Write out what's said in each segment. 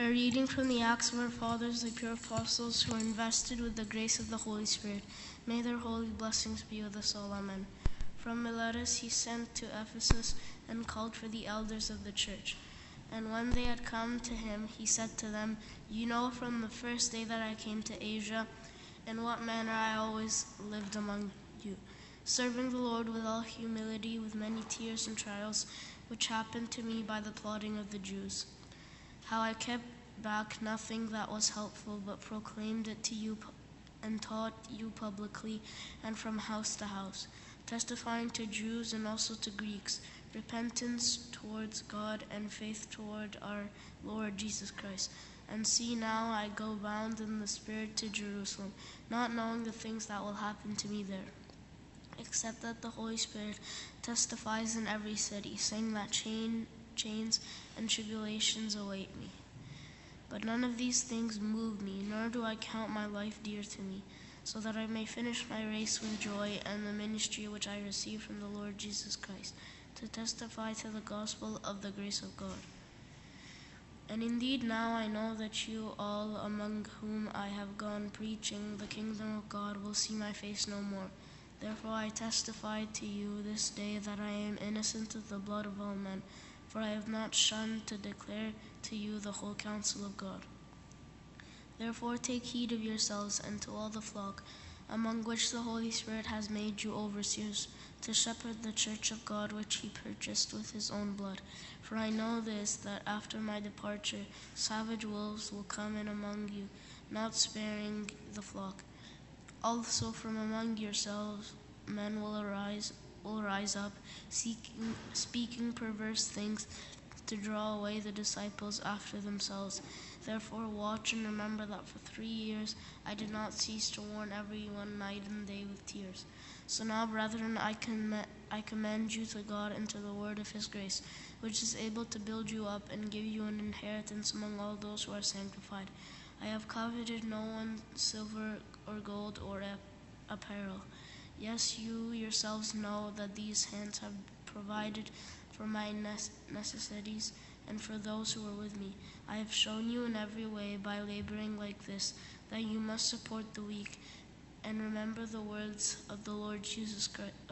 A reading from the Acts of our Fathers, the pure apostles who are invested with the grace of the Holy Spirit. May their holy blessings be with us all. Amen. From Miletus he sent to Ephesus and called for the elders of the church. And when they had come to him, he said to them, "You know from the first day that I came to Asia, in what manner I always lived among you, serving the Lord with all humility, with many tears and trials, which happened to me by the plotting of the Jews. How I kept back nothing that was helpful, but proclaimed it to you and taught you publicly and from house to house, testifying to Jews and also to Greeks, repentance towards God and faith toward our Lord Jesus Christ. And see, now I go bound in the Spirit to Jerusalem, not knowing the things that will happen to me there, except that the Holy Spirit testifies in every city, saying that chains and tribulations await me. But none of these things move me, nor do I count my life dear to me, so that I may finish my race with joy and the ministry which I received from the Lord Jesus Christ, to testify to the gospel of the grace of God. And indeed now I know that you all among whom I have gone preaching the kingdom of God will see my face no more. Therefore I testify to you this day that I am innocent of the blood of all men, for I have not shunned to declare to you the whole counsel of God. Therefore take heed of yourselves and to all the flock, among which the Holy Spirit has made you overseers, to shepherd the church of God which he purchased with his own blood. For I know this, that after my departure savage wolves will come in among you, not sparing the flock. Also from among yourselves men will rise up, speaking perverse things, to draw away the disciples after themselves. Therefore watch and remember that for 3 years I did not cease to warn everyone night and day with tears. So now, brethren, I commend you to God and to the word of his grace, which is able to build you up and give you an inheritance among all those who are sanctified. I have coveted no one's silver or gold or apparel. Yes, you yourselves know that these hands have provided for my necessities and for those who are with me. I have shown you in every way by laboring like this that you must support the weak, and remember the words of the Lord Jesus,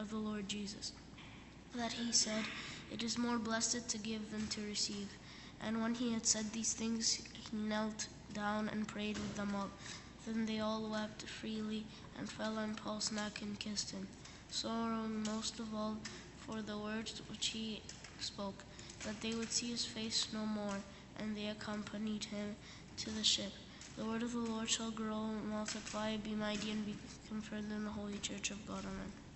that he said, "It is more blessed to give than to receive." And when he had said these things, he knelt down and prayed with them all. Then they all wept freely and fell on Paul's neck and kissed him, sorrowing most of all for the words which he spoke, that they would see his face no more, and they accompanied him to the ship. The word of the Lord shall grow, multiply, be mighty, and be confirmed in the holy church of God. Amen.